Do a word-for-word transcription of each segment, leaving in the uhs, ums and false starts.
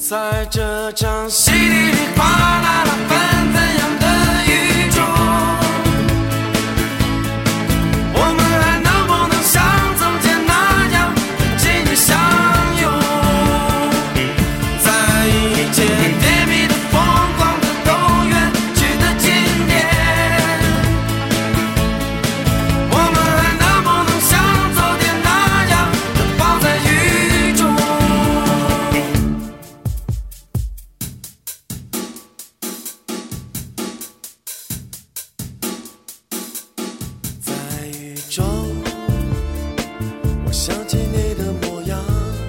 在这场稀里哗啦啦纷纷扬的雨中，我们还能不能像从前那样紧紧相拥，在一切甜蜜的疯狂的都远去的今天，我们还能不能像昨天那样抱在雨中。在雨中，我想起你的模样，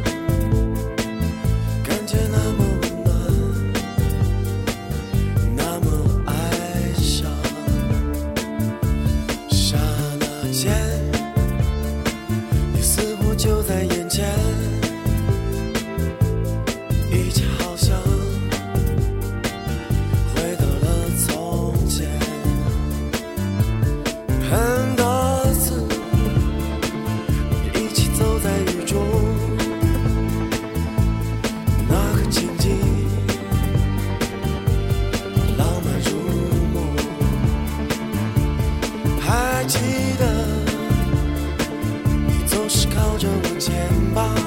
感觉那么温暖，那么哀伤。刹那间，你似乎就在眼前，一切好像回到了从前。很多次一起走在雨中，那个情景浪漫如梦。还记得你总是靠着我肩膀，